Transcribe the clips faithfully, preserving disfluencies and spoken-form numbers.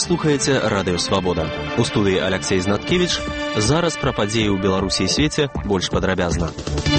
Вы слухаеце Радыё Свабода. У студыі Аляксей Знаткевіч. Зараз пра падзеі ў Беларусі і свеце больш падрабязна.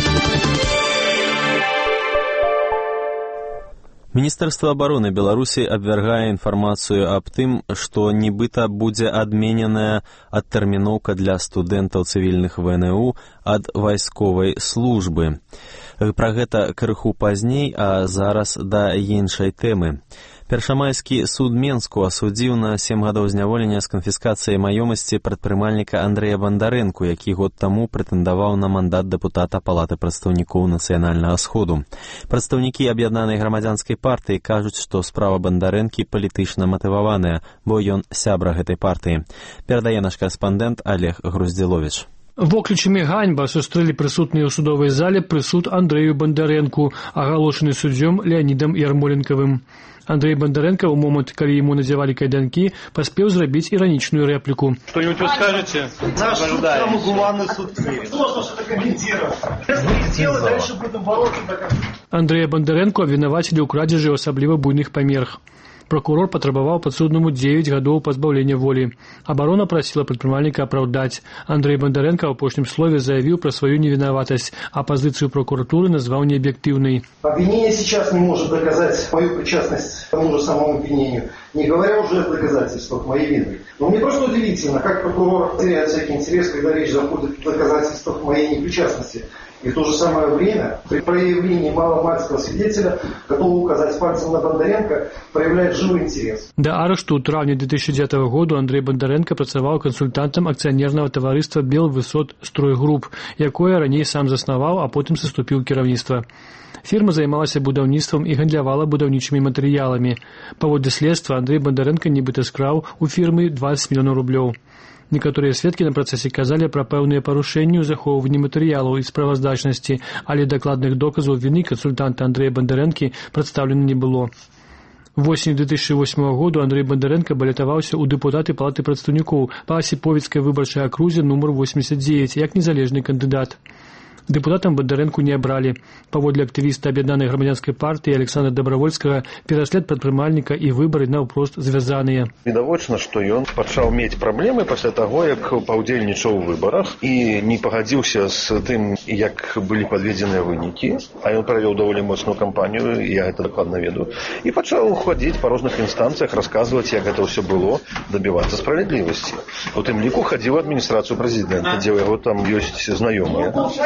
Міністэрства абароны Беларусі абвяргае інфармацыю аб тым, што нібыта будзе адмененая адтэрміноўка для студэнтаў цывільных вэ эн у ад вайсковай службы. Пра гэта крыху пазней, а зараз да іншай тэмы. Першамайскі суд Менску асудзіў на сем гадоў зняволення з канфіскацыяй маёмасці прадпрымальніка Андрэя Бандарэнку, які год таму прэтэндаваў на мандат дэпутата Палаты прадстаўнікоў Нацыянальнага сходу. Прадстаўнікі аб'яднанай грамадзянскай партыі кажуць, што справа Бандарэнкі палітычна матываваная, бо ён сябра гэтай партыі. Перадае наш карэспандэнт Олег Груздзіловіч. Воклічамі ганьба сустрэлі прысутныя ў судовай зале прысуд Андрэю Бандарэнку, агалошаны суддзём Леанідам Ярмоленкавым. Андрей Бондаренко у момент, калі ему надевали кайданки, поспел зрабіць ироничную реплику. Что-нибудь вы скажете? Наш суд самый гуманный суд. Сложно что-то комментировать. Если дело дальше будем бороться, так... Андрея Бондаренко обвинавацілі ў крадзежы асабліва буйных памерах. Прокурор патрабаваў падсуднаму дзевяць гадоў пазбаўлення волі. Абарона прасіла прадпрымальніка апраўдаць. Андрей Бондаренко ў апошнім слове заявіў пра сваю невінаватасць, а пазіцыю прокуратуры назваў неаб'ектыўнай. Обвинение сейчас не может доказать мою причастность к тому же самому обвинению, не говоря уже о доказательствах моей вины. Но мне просто удивительно, как прокурор теряет всякий интерес, когда речь заходит о доказательствах моей непричастности. И в то же самое время, при проявлении маломальского свидетеля, готового указать пальцем на Бондаренко, проявляет живой интерес. Да арешту ў траўні две тысячи девятого году Андрей Бондаренко працаваў кансультантам акцыянернага таварыства Белвысот Стройгруп, якое раней сам заснаваў, а потым саступіў кіраўніцтва. Фірма займалася будаўніцтвам і гандлявала будаўнічымі матэрыяламі. Паводле следства Андрей Бондаренко нібыта скраў у фірмы двадцать мільёнаў рублёў. Некаторыя сведкі на працэсе казалі пра пэўныя парушэнні ў захоўванні матэрыялаў і справаздачнасці, але дакладных доказаў віны кансультанта Андрэя Бондарэнкі прадстаўлена не было. Восенью две тысячи восьмого года Андрей Бондаренко балятаваўся ў дэпутаты Палаты прадстаўнікоў па Асіповіцкай выбарчай акрузе нумар восемьдесят девять як незалежны кандыдат. Депутатам Бондаренку не абралі. Паводле актывіста аб'яднанай грамадзянскай партыі Александра Добравольскага, пераслед прадпрымальніка і выбары наўпрост звязаныя. Відавочна, што ён пачаў мець праблемы пасля таго, як паўдзельнічаў у выбарах і не пагадзіўся з тым, як былі падведзеныя вынікі, а ён правёў даволі моцную кампанію, я гэта дакладна ведаю, і пачаў хадзіць па розных інстанцыях, расказваць, як гэта ўсё было, дабівацца справядлівасці. У тым ліку хадзіў у адміністрацыю прэзідэнта, дзе ў яго там ёсць знаёмыя.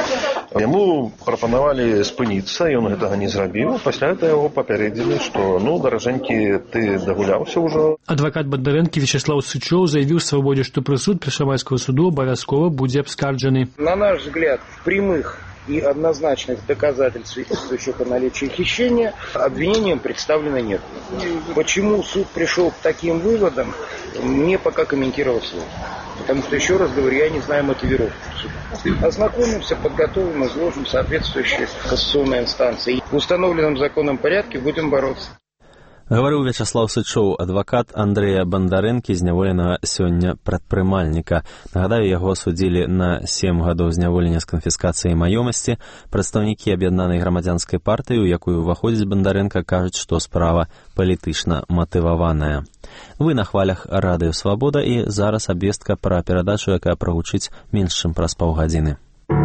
Яму прапанавалі спыніцца, ён гэтага не зрабіў. Пасля гэта яго папярэдзілі, што ну, даражэнькі, ты дагуляўся ўжо. Адвакат Бондарэнкі Вячеслав Сычоў заявіў свабодзе, што прысуд Першамайскага суду абавязкова будзе абскарджаны. На наш взгляд, прямых и однозначных доказательств, свидетельствующих о наличии хищения, обвинением представлено нет. Почему суд пришел к таким выводам, мне пока комментировать сложно. Потому что, еще раз говорю, я не знаю мотивировки суда. Ознакомимся, подготовим, изложим соответствующие кассационные инстанции. В установленном законном порядке будем бороться. Гаварыў Вячеслав Сычоў, адвакат Андрэя Бандарэнкі, зняволенага сёння прадпрымальніка. Нагадаю, яго асудзілі на сем гадоў зняволення з канфіскацыяй маёмасці. Прадстаўнікі аб'яднанай грамадзянскай партыі, у якую ўваходзіць Бандарэнка, кажуць, што справа палітычна матываваная. Вы на хвалях Радыё Свабода, і зараз абвестка пра перадачу, якая прагучыць менш чым праз паўгадзіны.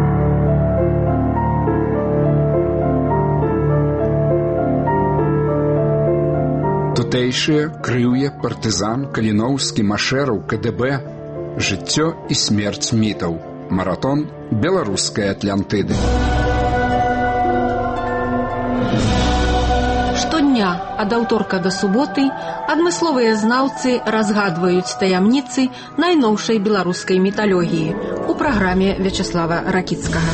Тутэйшыя, крыўе, партызан, каліноўскі, машэраў, ка дэ бэ, жыццё і смерць мітаў. Маратон беларускай Атлантыды. Штодня ад аўторка да суботы адмысловыя знаўцы разгадваюць таямніцы найноўшай беларускай міталогіі у праграме Вячеслава Ракіцкага.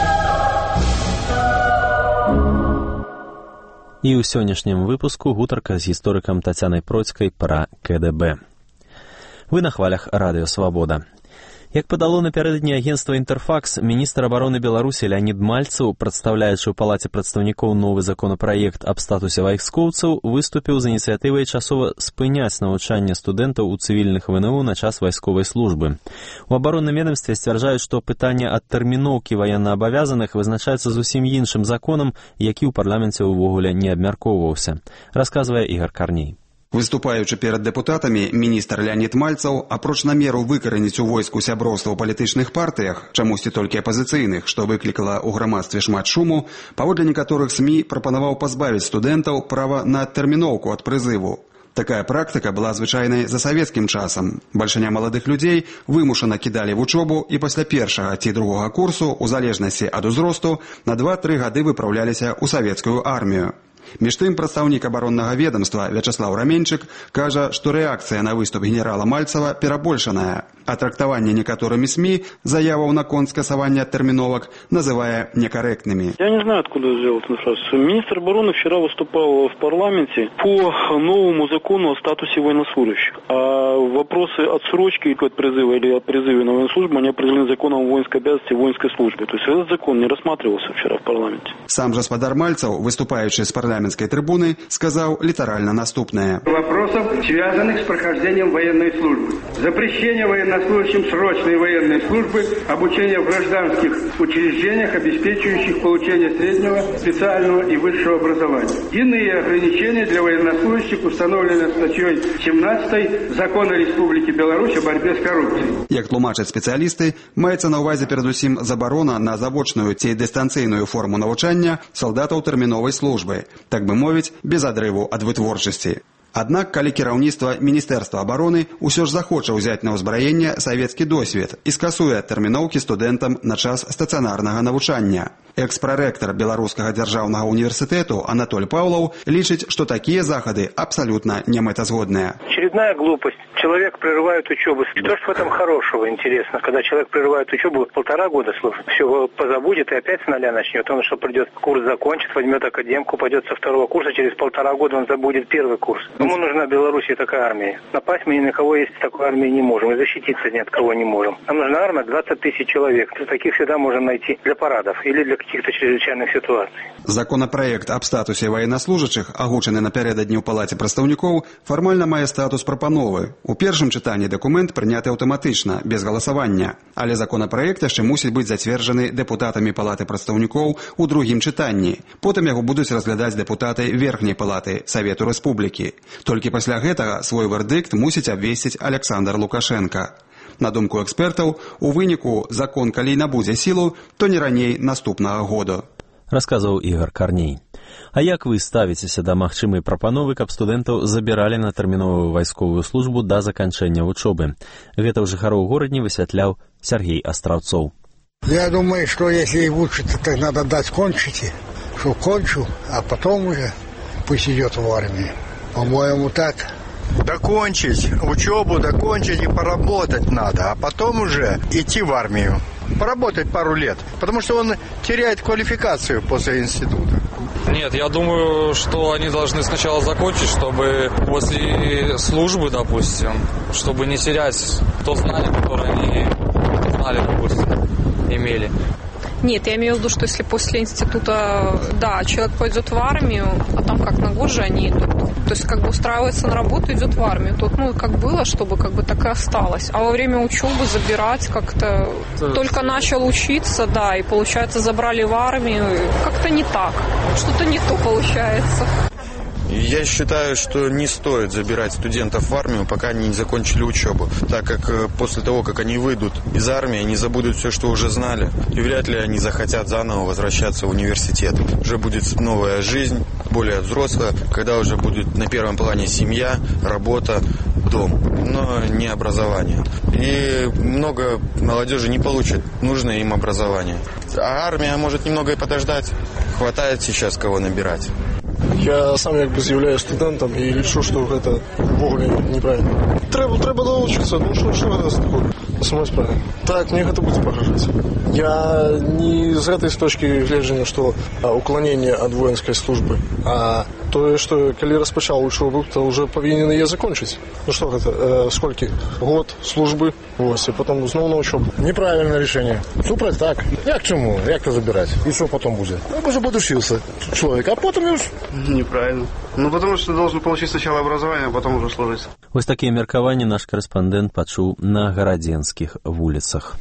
І ў сённяшнім выпуску гутарка з гісторыкам Тацянай Процькай пра ка дэ бэ. Вы на хвалях Радыё Свабода. Як падало напярэдадні агенцтва «Інтэрфакс», міністр абароны Беларусі Леанід Мальцаў, прадстаўляючы ў Палаце прадстаўнікоў новы законапраект аб статусе вайскоўцаў, выступіў з ініцыятывай часова спыняць навучанне студэнтаў у цывільных вэ эн у на час вайсковай службы. У абаронным ведамстве сцвярджаюць, што пытанне адтэрміноўкі ваеннаабавязаных вызначаецца зусім іншым законам, які ў парламенце ўвогуле не абмяркоўваўся, расказвае Ігар Карней. Выступаючы перад дэпутатамі, міністр Леонід Мальцаў, апроч намеру выкараніць у войску сяброўства ў палітычных партыях, чамусьці толькі апазіцыйных, што выклікала ў грамадстве шмат шуму, паводле некаторых СМІ прапанаваў пазбавіць студэнтаў права на адтэрміноўку ад прызыву. Такая практыка была звычайнай за савецкім часам. Бальшыня маладых людзей вымушана кідалі вучобу і пасля першага ці другога курсу, у залежнасці ад узросту, на два-тры гады выпраўляліся ў савецкую армію. Між тым, прадстаўнік абароннага ведомства Вячаслаў Раменчык кажа, што рэакцыя на выступ генерала Мальцава перабольшаная, а трактаванне некаторымі СМІ заяваў наконт скасавання адтэрміновак называе некорректными. Я не знаю, откуда взял эту информацию. Министр обороны вчера выступал в парламенте по новому закону о статусе военнослужащих. А вопросы отсрочки от призыва или от призыва на военную службу, они определены законом о воинской обязанности и воинской службе. То есть этот закон не рассматривался вчера в парламенте. Сам гаспадар Мальцаў, выступаючы з парламентской трибуны, сказал литерально наступное. Вопросов, связанных с прохождением военной службы. Запрещение военнослужащим срочной военной службы, обучение в гражданских учреждениях, обеспечивающих получение среднего, специального и высшего образования. Иные ограничения для военнослужащих установлены статьей семнадцатой Закона Республики Беларусь о борьбе с коррупцией. Як тлумачаць спецыялісты, маецца на ўвазе перадусім забарона на завочную ці дыстанцыйную форму навучання салдатаў тэрміновай службы, так бы мовіць, без адрыву ад вытворчасці. Аднак, калі кіраўніцтва Міністэрства абароны ўсё ж захоча ўзяць на ўзбраенне савецкі досвед і скасуе адтэрміноўкі студэнтам на час стацыянарнага навучання. Экс-прарэктар Беларускага дзяржаўнага універсітэту Анатоль Павлов лічыць, што такія захады абсолютно немэтазгодныя. Очередная глупость. Человек прерывает учебу. Что ж в этом хорошего, интересно, когда человек прерывает учебу полтора года служит, все позабудет и опять с нуля начнет. Он что придет, курс закончит, возьмет академку, пойдет со второго курса, через полтора года он забудет первый курс. Кому нужна Беларуси такая армия? Напасть мы ни на кого есть такой армии не можем, и защититься ни от кого не можем. Нам нужна армия двадцать тысяч человек. Таких всегда можем найти для парадов или для каких-то чрезвычайных ситуаций. Законопроект об статусе военнослужащих, агучаны напярэдадні ў палаце прадстаўнікоў, фармальна мае статус прапановы. У першым чытанні дакумент прыняты аўтаматычна, без галасавання, але законопроект яшчэ мусіць быць зацверджаны дэпутатамі палаты прадстаўнікоў у другім чытанні. Потым яго будуць разглядаць дэпутаты верхняй палаты Савету Рэспублікі. Толькі пасля гэтага свой вердыкт мусіць абвесціць Александр Лукашенко. На думку экспертаў, у выніку закон, калі набудзе сілу, то не раней наступнага года. Расказваў Ігор Карней. А як вы ставіцеся да магчымай прапановы, каб студэнтаў забіралі на тэрміновую вайсковую службу да заканчэння вучобы? Гэта ў жыхароў горадні высвятляў Сергей Астраўцоў. Я думаю, что если и учиться, то надо дать кончить, что кончу, а потом уже пусть идет в армию. По-моему, так. Докончить учебу, докончить и поработать надо, а потом уже идти в армию. Поработать пару лет, потому что он теряет квалификацию после института. Нет, я думаю, что они должны сначала закончить, чтобы после службы, допустим, чтобы не терять то знание, которое они знали, допустим, имели. Нет, я имею в виду, что если после института, да, человек пойдет в армию, а там как на год же они идут, то есть как бы устраивается на работу, идет в армию. Тут, ну, как было, чтобы как бы так и осталось. А во время учебы забирать как-то... Только начал учиться, да, и получается забрали в армию. Как-то не так. Что-то не то получается. Я считаю, что не стоит забирать студентов в армию, пока они не закончили учебу, так как после того, как они выйдут из армии, они забудут все, что уже знали, и вряд ли они захотят заново возвращаться в университет. Уже будет новая жизнь, более взрослая, когда уже будет на первом плане семья, работа, дом, но не образование. И много молодежи не получит нужное им образование. А армия может немного и подождать, хватает сейчас кого набирать. Я сам якби з'являюсь студентом і лічу, що це ввогуле неправильно. Треба, треба доучитися, ну що, що це таке? Самой справе. Так, мне это будет погрожать. Я не с этой точки гледжання, что уклонение от воинской службы, а то, что коли распочал учебу, то уже повинен ее закончить. Ну что это, э, сколько? Год службы, ось, и потом снова на учебу. Неправильное решение. Супер, так. Як чему? Як то забирать? И что потом будет? Ну, уже подушился человек, а потом уж... Неправильно. Ну, потому что ты должен получить сначала образование, а потом уже служить. Вось такие меркаванні наш корэспандэнт пачуў на гарадзенскіх вуліцах.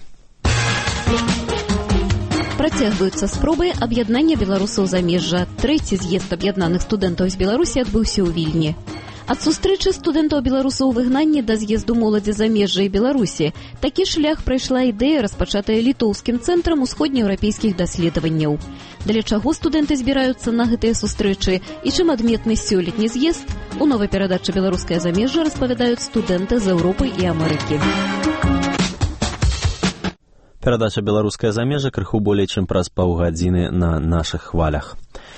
Працягваюцца спробы аб'яднання беларусаў замежжа. Трэці з'езд аб'яднаных студэнтаў з Беларусі адбыўся ў Вільні. Ад сустрэчы студэнтаў-беларусаў у выгнанні да з'езду моладзі замежжа і Беларусі такі шлях прайшла ідэя, распачатая літоўскім цэнтрам усходнееўрапейскіх даследаванняў. Для чаго студэнты збіраюцца на гэтыя сустрэчы і чым адметны сёлетні з'езд, у новай перадачы «Беларускае замежжа» распавядаюць студэнты з Еўропы і Амерыкі. Перадача «Беларускае замежжа» крыху болей чым праз паўгадзіны на нашых хвалях.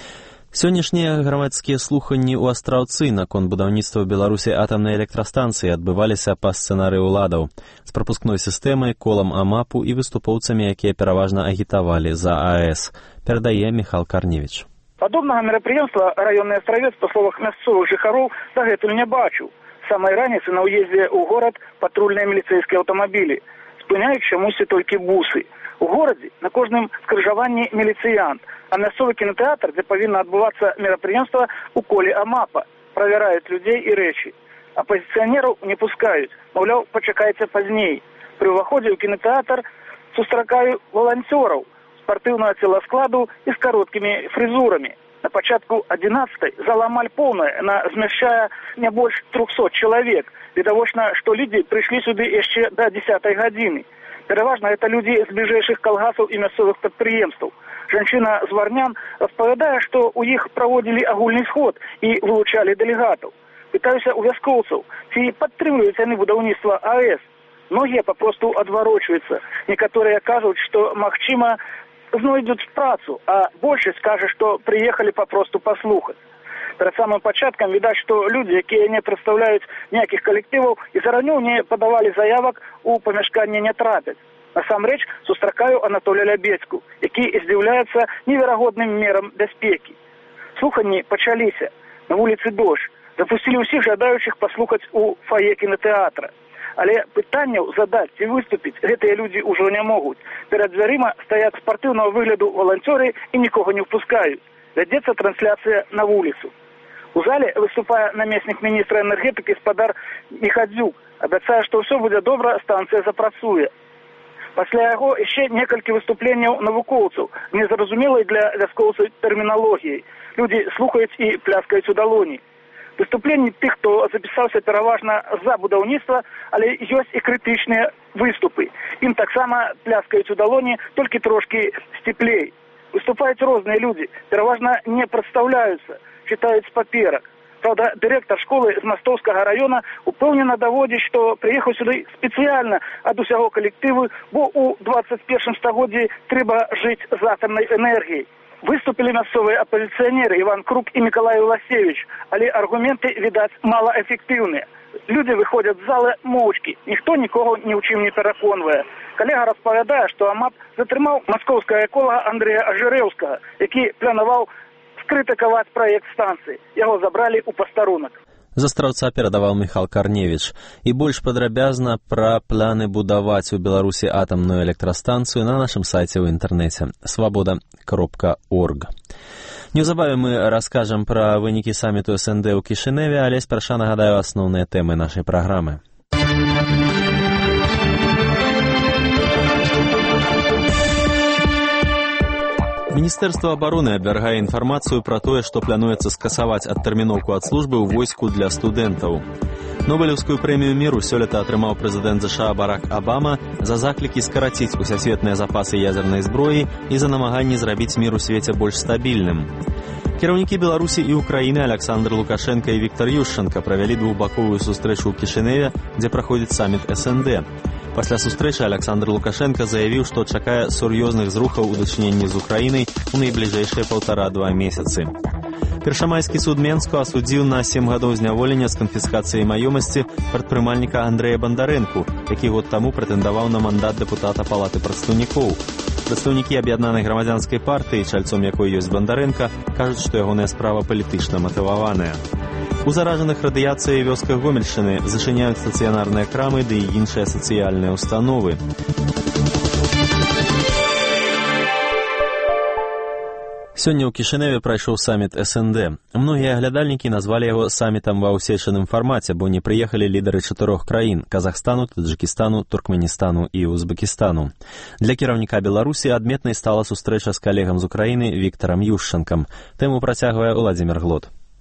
Сённяшнія грамадскія слуханні ў Астраўцы наконт будаўніцтва ў Беларусі атамнай электрастанцыі адбываліся па сцэнарыі ўладаў з прапускной сістэмай, колам АМАПу і выступоўцамі, якія пераважна агітавалі за АЭС, перадае Міхал Карневіч. Падобнага мерапрыемства раённы астравец, па словах мясцовых жыхароў, дагэтуль не бачыў. Самай раніцы на ўездзе ў горад патрульныя міліцэйскія аўтамабілі. Спыняюць чамусьці толькі бусы. У горадзе на кожным скрыжаванні міліцыянт, а мясцовы кінотэатр, дзе павінна адбывацца мерапрыемства, у коле АМАПа, правяраюць людзей і рэчы. Апазіцыянераў не пускаюць, маўляў, пачакайце пазней. Пры ўваходзе ў кінотэатр сустракаю валанцёраў, спартыўнага целаскладу і з кароткімі фрызурамі. На пачатку адзінаццатай зала амаль поўная, яна змяшчае не больш трохсот чалавек. Відавочна, што людзі прыйшлі сюды яшчэ да дзесятай гадзіны. Пераважна гэта людзі з бліжэйшых калгасаў і мясцовых прадпрыемстваў. Жанчына з Варнян распавядае, што ў іх праводзілі агульны сход і вылучалі дэлегатаў. Пытаюся у вяскоўцаў, ці падтрымліваюць яны будаўніцтва АЭС. Многія папросту адварочваюцца. Некаторыя кажуць, што, магчыма, знойдуць працу, а большасць кажа, што прыехалі папросту паслухаць. Перад самым пачаткам відаць, што людзі, якія не прадстаўляюць ніякіх калектываў і зараней не падавалі заявак, у памяшканне не трапяць. Насамрэч сустракаю Анатолія Лябецку, які здзіўляецца неверагодным мерам бяспекі. Слуханні пачаліся. На вуліцы дождж. Запусцілі ўсіх жадаючых паслухаць у фае кінотэатра. Але пытанняў задаць ці выступіць гэтыя людзі ўжо не могуць. Перад дзвярыма стаяць спартыўнага выгляду валанцёры і нікога не впускаюць. Вядзецца трансляцыя на вуліцу. У зале выступае намеснік міністра энергетыкі спадар Міхадзюк. Абяцае, што ўсё будзе добра, станцыя запрацуе. Пасля яго яшчэ некалькі выступленняў навукоўцаў, незразумелай для вяскоўцаў тэрміналогіяй. Людзі слухаюць і пляскаюць у далоні. Выступленні тых, хто запісаўся пераважна за будаўніцтва, але ёсць і крытычныя выступы. Ім таксама пляскаюць у далоні, толькі трошкі сціплей. Выступаюць розныя людзі, пераважна не прадстаўляюцца, чытаюць з паперак. Правда, дырэктар школы з Мастоўскага раёна упэўнена даводзіць, што прыехаў сюды спецыяльна ад усяго калектыву, бо ў дваццаць першым стагоддзі трэба жыць з атамнай энергіяй. Выступілі мясцовыя апазіцыянеры Іван Крук і Мікалай Уласевіч, але аргументы, відаць, малаэфектыўныя. Людзі выходзяць з залы моўчкі, ніхто нікога ні ў чым не пераконвае. Калега распавядае, што АМАП затрымаў маскоўскага эколага Андрэя Ажырэўскага, які планаваў скрытыкаваць праект станцыі. Яго забралі ў пастарунак. З Астраўца перадаваў Міхал Карневіч. І больш падрабязна пра планы будаваць у Беларусі атамную электрастанцыю на нашым сайце ў інтэрнэце свабода кропка орг. Неўзабаве мы раскажам пра вынікі саміту эс эн дэ ў Кішыневе, але спярша нагадаю асноўныя тэмы нашай праграмы. Міністэрства абароны абвяргае інфармацыю пра тое, што плануецца скасаваць адтэрміноўку ад службы ў войску для студэнтаў. Нобелеўскую прэмію міру сёлета атрымаў прэзідэнт ЗША Барак Абама за заклікі скараціць усесветныя запасы ядзернай зброі і за намаганні зрабіць мір у свеце больш стабільным. Кіраўнікі Беларусі і Украіны Александр Лукашенко і Віктор Ющенко правялі двухбаковую сустрэчу ў Кішыневе, дзе праходзіць саміт эс эн дэ. Пасля сустрэчы Александр Лукашенко заявіў, што чакае сур'ёзных зрухаў у дачыненні з Украінай у найбліжэйшыя паўтара-два месяцы. Першамайскі суд Менску асудзіў на сем гадоў зняволення з канфіскацыяй маёмасці прадпрымальніка Андрэя Бандарэнку, які год таму прэтэндаваў на мандат дэпутата Палаты прадстаўнікоў. Прадстаўнікі аб'яднанай грамадзянскай партыі, чальцом якой ёсць Бандарэнка, кажуць, што ягоная справа палітычна матываваная. У заражаных радыяцыяй вёсках Гомельшчыны зачыняюць стацыянарныя крамы ды і іншыя сацыяльныя ўстановы. Сёння ў Кішыневе прайшоў саміт эс эн дэ. Многія аглядальнікі назвалі яго самітам ва ўсечаным фармаце, бо не прыехалі лідары чатырох краін – Казахстану, Таджыкістану, Туркменістану і Узбекістану. Для кіраўніка Беларусі адметнай стала сустрэча з калегам з Украіны Віктарам Ющенкам. Тэму працягвае Уладзімір Глот.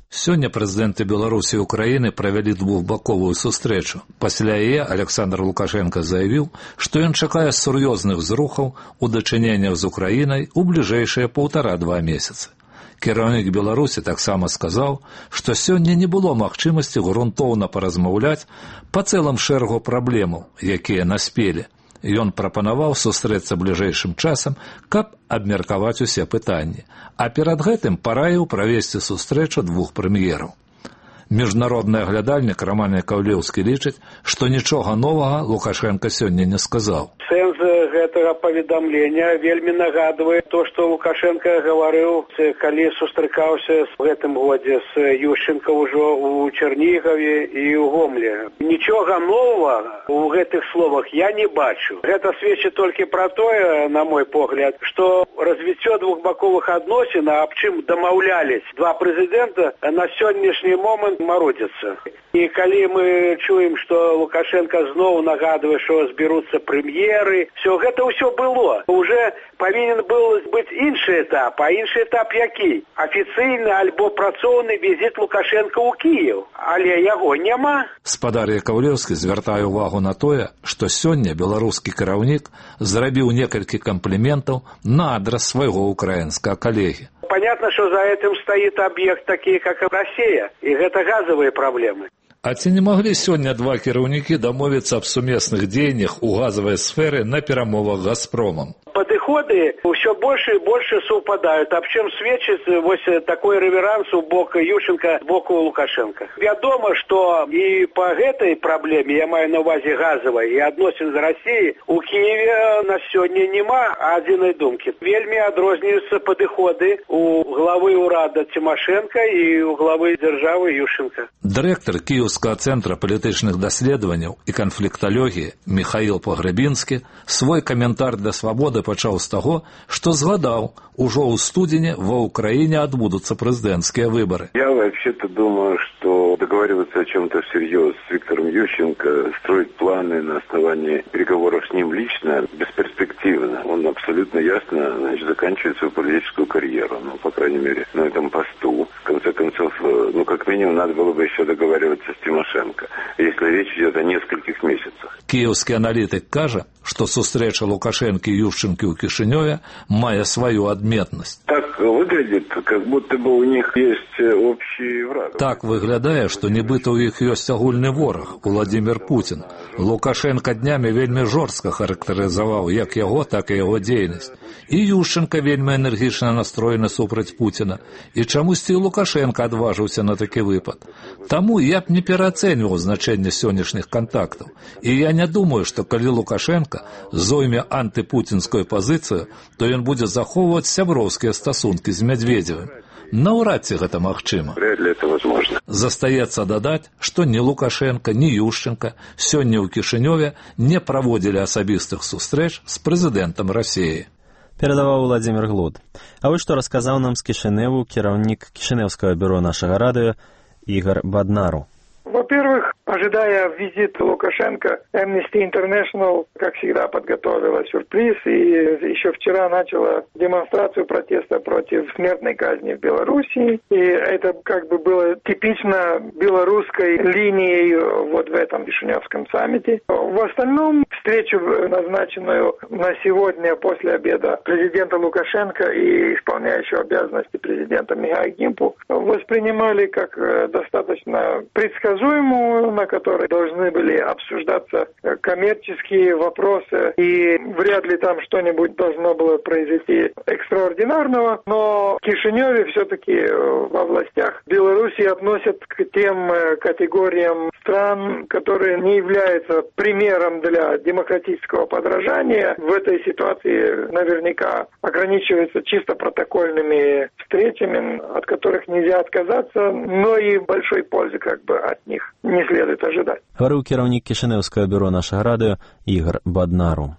Сёння прэзідэнты Беларусі і Украіны правялі двухбаковую сустрэчу. Пасля яе Александр Лукашенко заявіў, што ён чакае сур'ёзных зрухаў у дачыненнях з Украінай у бліжэйшыя паўтара-два месяцы. Кіраўнік Беларусі таксама сказаў, што сёння не было магчымасці грунтоўна паразмаўляць па цэлым шэрагу праблемаў, якія наспелі. Ён прапанаваў сустрэцца бліжэйшым часам, каб абмеркаваць усе пытанні, а перад гэтым параіў правесці сустрэчу двух прэм'ераў. Міжнародны аглядальнік Роман Яковлеўскі лічыць, што нічога новага Лукашенко сёння не сказаў. Сэнс гэтага паведамлення вельмі нагадвае то, што Лукашенко гаварыў, калі сустракаўся в гэтым годзе з Ющенко ўжо ў Чернігаве і ў Гомлі. Нічога новага ў гэтых словах я не бачу. Гэта сведчыць толькі пра тое, на мой погляд, што развіццё двухбаковых адносін, аб чым дамаўлялись два прэзідэнта, на сённяшні момант мародзяцца. І калі мы чуем, што Лукашенко зноў нагадвае, што зберуцца прэм'еры, все гэта ўсё было. Уже павінен быў быць іншы этап, а іншы этап які? Афіцыйны альбо працоўны візіт Лукашенко ў Кіеў, але яго няма. Спадар Яковлеўскі звяртае ўвагу на тое, што сёння беларускі кіраўнік зрабіў некалькі кампліментаў на адрас свайго украінскага калегі. Понятно, что за этим стоит объект, такие как Россия, и это газовые проблемы. А ці не маглі сёння два кіраўнікі дамовіцца аб сумесных дзеяннях у газавай сферы на перамовах з Газпромом? Подходы все больше и больше совпадают, об чем сведчит вот такой реверанс у бока Ющенко, боку Лукашенко. Вядома, что и по этой проблеме, я маю на увазе газовой, и адносін з Россией, у Киеве на сегодня нема адзінай думки. Вельми адрозніваюцца подходы у главы урада Тимошенко и у главы державы Ющенко. Директор Киевского центра политичных даследований и конфликтологии Михаил Погребинский свой комментарий для «Свободы» пачаў з таго, што згадаў, ужо ў студзені ва Украине отбудутся президентские выборы. Я вообще-то думаю, что договариваться о чем-то всерьез с Виктором Ющенко, строить планы на основании переговоров с ним лично бесперспективно. Он абсолютно ясно, значит, заканчивает свою политическую карьеру, ну, по крайней мере, на этом посту. В конце концов, ну, как минимум, надо было бы еще договариваться с Тимошенко, если речь идет о нескольких месяцах. Киевский аналитик кажа, что сустрэча Лукашенко и Ющенко у Кишиневе мае свою адметнасць. Так выглядит, как будто бы у них есть общий враг. Так выглядае, што нібыта ў іх ёсць агульны вораг, Владимир Путин. Лукашенко днямі вельмі жорстка характарызаваў як яго, так і яго дзейнасць. І Ющенко вельмі энергічна настроены супраць Путина. І чамусьці і Лукашенко адважыўся на такі выпад. Таму я б не пераацэньваў значэнне сённяшніх контактаў. І я не думаю, што калі Лукашенко зойме антипутинскую пазіцыю, то ён будзе захоўваць сяброўскія стасункі з Медведевым. Наўрад ці гэта магчыма. Вряд ли это возможно. Застаецца дадаць, што ні Лукашенко, ні Ющенко сёння ў Кішынёве не праводзілі асабістых сустрэч з прэзідэнтам Расіі. Перадаваў Владимир Глуд. А вось што расказаў нам з Кішыневу кіраўнік Кішынеўскага бюро нашага радыё Игорь Боднару. Во-первых, ожидая визита Лукашенко, Amnesty International, как всегда, подготовила сюрприз и еще вчера начала демонстрацию протеста против смертной казни в Белоруссии. И это как бы было типично белорусской линией вот в этом Кишиневском саммите. В остальном, встречу, назначенную на сегодня после обеда президента Лукашенко и исполняющего обязанности президента Михаила Гимпу, воспринимали как достаточно предсказуемую, на которой должны были обсуждаться коммерческие вопросы, и вряд ли там что-нибудь должно было произойти экстраординарного, но в Кишиневе все-таки во властях Беларуси относят к тем категориям стран, которые не являются примером для демократического подражания. В этой ситуации наверняка ограничиваются чисто протокольными встречами, от которых нельзя отказаться, но и большой пользы как бы от них не следует ожидать. Говорил кіраўнік Кішынеўскага бюро нашага радыё Игорь Боднару.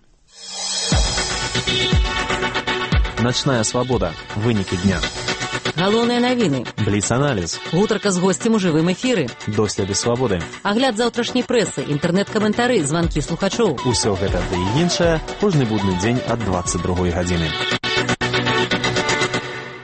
Ночная свабода. Вынікі дня. Галоўныя навіны. Бліц-аналіз. Гутарка з госцем у жывым эфіры. Доследы свабоды. Агляд заўтрашняй прэсы, інтэрнэт-каментары, званкі слухачоў. Усё гэта ды і іншае кожны будны дзень ад дваццаць другой гадзіны.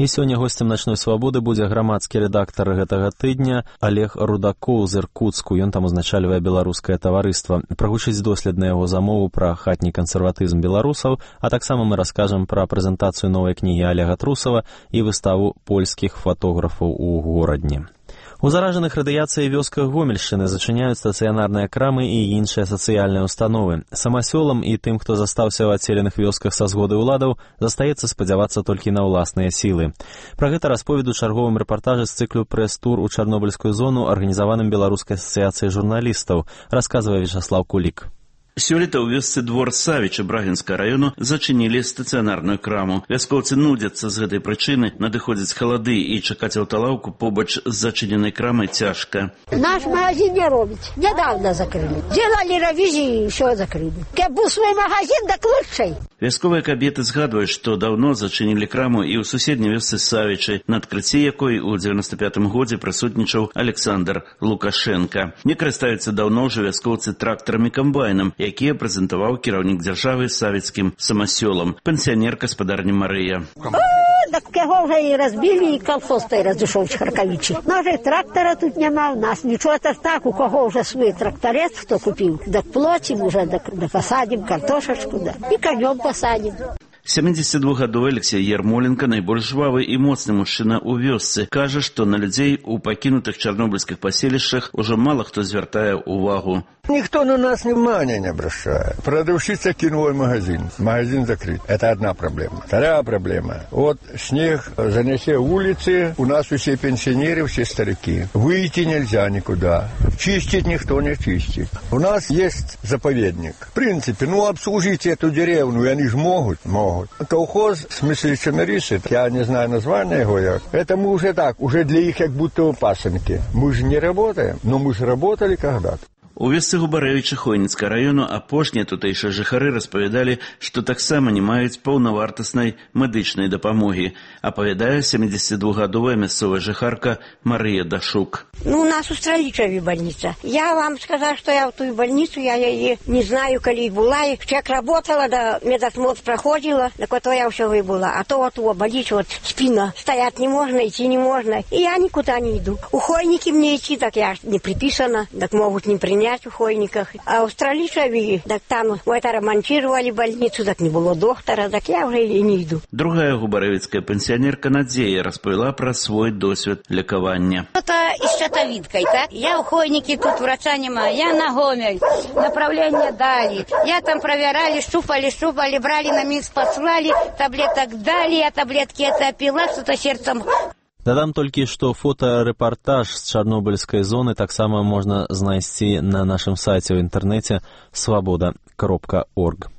І сёння госцем начной свабоды будзе грамадскі рэдактар гэтага тыдня Олег Рудакоў з Іркуцку. Ён там узначальвае беларускае таварыства. Прагучыць дослед на яго замову пра хатні кансерватызм беларусаў, а таксама мы раскажам пра прэзентацыю новай кнігі Олега Трусава і выставу польскіх фатографаў у горадні. У заражаных радыяцыяй вёсках Гомельшчыны зачыняюць стацыянарныя крамы і іншыя сацыяльныя установы. Самасёлам і тым, хто застаўся ў адселеных вёсках са згоды ўладаў, застаецца спадзявацца толькі на ўласныя сілы. Пра гэта расповед у чарговым рэпартажы з цыклу прэс-тур у Чарнобыльскую зону, арганізаваным Беларускай асацыяцыяй журналістаў, расказвае Вячаслав Кулік. Сёлета ў вёсцы Двор Савіча Брагінскага району зачынілі стацыянарную краму. Вяскоўцы нудзяцца з гэтай прычыны, надыходзяць халады і чакаць аўталаўку побач з зачыненай крамай цяжка. Наш магазин не робіць. Недавно закрыли. Делали ревизии и все закрыли. Каб быў свой магазин, так лучшей. Вясковыя кабеты згадваюць, што даўно зачынілі краму і ў суседняй вёсцы Савічы, на адкрыцці якой у дзевяносто пятым годзе прысутнічаў Александр Лукашенко. Не карыстаюцца даўно ўжо вяскоўцы трактарамі-камбайнам, якія прэзентаваў кіраўнік дзяржавы савецкім самасёлам, пенсіянер-гаспадарня Марыя. Так кого уже и разбили, и колхоз той разошел в Харковичи. Но уже трактора тут нема у нас. Ничего, это так, у кого уже свой тракторец, кто купил. Так плотим уже, так да посадим картошечку, да, и конем посадим. сямидзесятидвухгадовы Алексей Ярмоленко, найбольш жвавы і моцны мужчына ў вёсцы, кажа, што на людзей у пакінутых чарнобыльскіх паселішчах ужо мала хто звяртае ўвагу. Никто на нас внимания не обращает. Продавщица кинула магазин. Магазин закрыт. Это одна проблема. Вторая проблема. Вот снег занесе улицы. У нас все пенсионеры, все старики. Выйти нельзя никуда. Чистить никто не чистит. У нас есть заповедник. В принципе, ну обслужить эту деревню, и они же могут. Могут. Колхоз, в смысле Чемерисы, я не знаю название его, это мы уже так, уже для их как будто пасынки. Мы же не работаем, но мы же работали когда-то. У вёсцы Губарэвіча Хойніцкага району апошнія тутэйшыя жыхары распавядалі, што таксама не маюць паўнавартаснай медычнай дапамогі, апавядае сямидзесятидвухгадовая мясцовая жыхарка Марыя Дашук. Ну, у нас у Стралічаве больница. Я вам сказала, что я в ту больницу, я ее не знаю, коли была. И как работала, да медосмотр проходила, так вот я все выбыла. А то вот о, болит, вот спина, стоять не можно, идти не можно. И я никуда не иду. У Хойники мне идти, так я не приписана, так могут не принять в Хойниках. А у Стралічаве, так там это ремонтировали больницу, так не было доктора, так я уже и не иду. Другая губарэвіцкая пенсіянерка Надзея распавяла пра свой досвед лекавання. Это из Шатовидкой, так? Я у Хойники, тут врача нема, я на Гомель, направление дали. Я там проверяли, щупали, щупали, брали на Минск, послали, таблеток дали, я таблетки это пила, что-то сердцем... Дадам толькі, што фотарэпартаж з чарнобыльскай зоны таксама можна знайсці на нашым сайце ў інтэрнэце свабода кропка орг.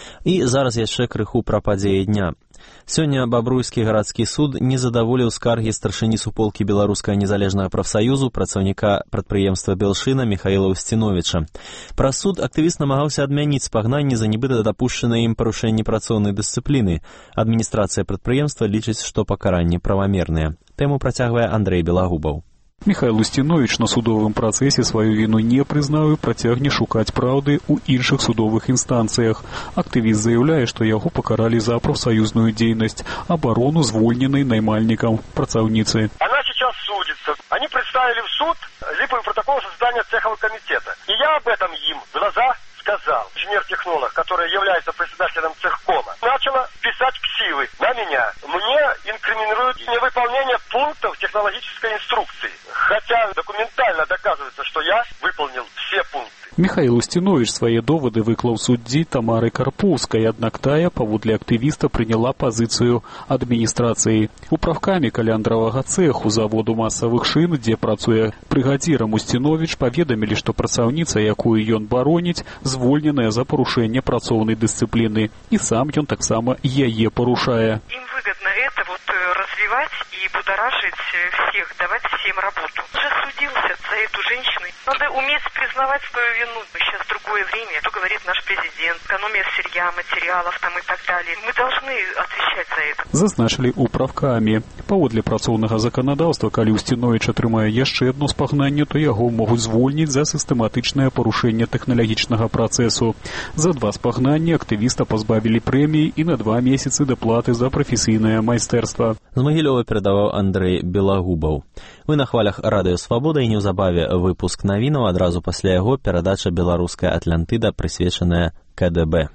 І зараз яшчэ крыху пра падзеі дня. Сёння Бабруйскі гарадскі суд не задаволіў скаргі старшыні суполкі Беларускага незалежнага прафсаюзу, працаўніка прадпрыемства Белшына Михаіла Устіновіча. Праз суд актывіст намагаўся адмяніць спагнанне за нібыта дапушчанае ім парушэнне працоўнай дысцыпліны. Адміністрацыя прадпрыемства лічыць, што пакаранні правамерныя. Тэму працягвае Андрэй Белагубаў. Михаил Устинович на судовым працэсе сваю віну не прызнаў і працягне шукаць праўды ў іншых судовых інстанцыях. Актывіст заяўляе, што яго пакаралі за прафсаюзную дзейнасць, абарону звольненай наймальнікам працаўніцы. Она сейчас судится. Они представили в суд липовый протокол создания цехового комитета. И я об этом им в глаза сказал. Инженер-технолог, который является председателем цехкома, начала писать ксивы на меня. Мне инкриминируют невыполнение пунктов технологической инструкции. Хотя документально доказывается, что я выполнил все пункты. Михаил Устинович свае довады выклаў суддзі Тамары Карпоўскай, аднак тая, паводле актывіста, прыняла пазіцыю адміністрацыі. У правкамі каляндаравага цэху заводу масавых шын, дзе працуе брыгадзірам Устинович, паведамілі, што працаўніца, якую ён бароніць, звольненая за парушэнне працоўнай дысцыпліны. І сам ён таксама яе парушае. Им выгодно это вот развивать и будоражить всех, давать всем работу. Уже судился за эту женщину. Надо уметь признавать свою вину. Сейчас друг другое время, что говорит наш президент, экономия сырья, материалов там и так далее. Мы должны отвечать за это. Зазначылі ў правкамі. Паводле працоўнага заканадаўства, калі Устинович атрымае яшчэ адно спагнанне, то яго могуць звольніць за сістэматычнае парушэнне тэхналагічнага працэсу. За два спагнання актывіста пазбавілі прэміі і на два месяцы даплаты за прафесійнае майстэрства. З Магілёва перадаваў Андрэй Белагубаў. Вы на хвалях Радыё Свабода і неўзабаве выпуск навінаў, адразу пасля яго перадача «Беларуская Атлантыда», прысвечаная ка дэ бэ.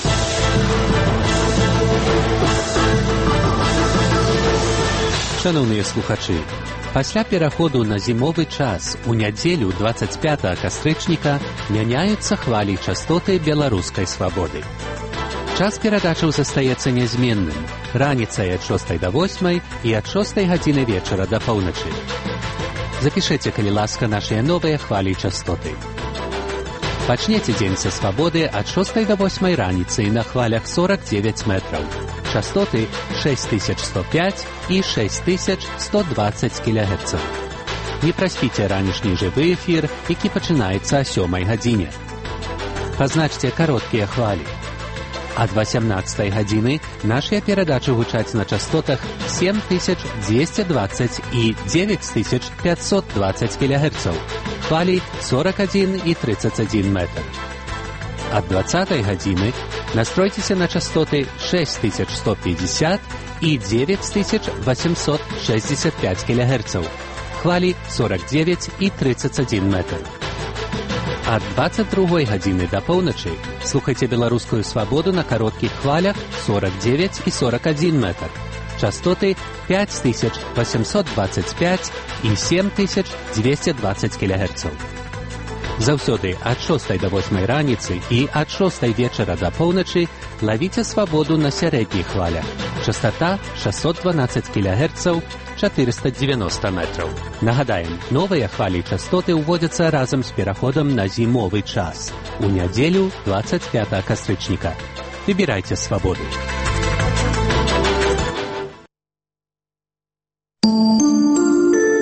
Шановныя слухачы, пасля пераходу на зімовы час у нядзелю дваццаць пятага кастрычніка мяняюцца хвалі частоты беларускай свабоды. Час перадачаў застаецца нязменным. Раніцай ад шостай да восьмай і ад шостай гадзіны вечара да паўначы. Запішыце, калі ласка, нашыя новыя хвалі частоты. Пачнеце дзень са свабоды ад шостай да восьмай раніцы на хвалях сорок девять метраў. Частоты шесть тысяч сто пять і шесть тысяч сто двадцать кілогерцаў. Не праспіце ранішні жывы эфір, які пачынаецца о сёмай гадзіне. Пазначце кароткія хвалі. Ад восемнадцатай гадзіны нашыя перадачы гучаць на частотах семь тысяч двести двадцать і девять тысяч пятьсот двадцать кілогерцаў. Хвалі сорок один і тридцать один метр. Ад двадцатай гадзіны настройцеся на частоты шесть тысяч сто пятьдесят і девять тысяч восемьсот шестьдесят пять кілогерцаў. Хвалі сорок девять і тридцать один метр. Ад двадцать другой гадзіны да паўначы слухайце беларускую свабоду на кароткіх хвалях сорок девять і сорок один метр. Частоты пять тысяч восемьсот двадцать пять і семь тысяч двести двадцать кілогерцаў. Заўсёды ад шостай да восьмай раніцы і ад шостай вечара да паўначы лавіце свабоду на сярэдніх хвалях. Частота шестьсот двенадцать кілогерцаў, четыреста девяносто метраў. Нагадаем, новыя хвалі частоты ўводзяцца разам з пераходам на зімовы час. У нядзелю двадцать пятага кастрычніка. Выбірайце свабоду.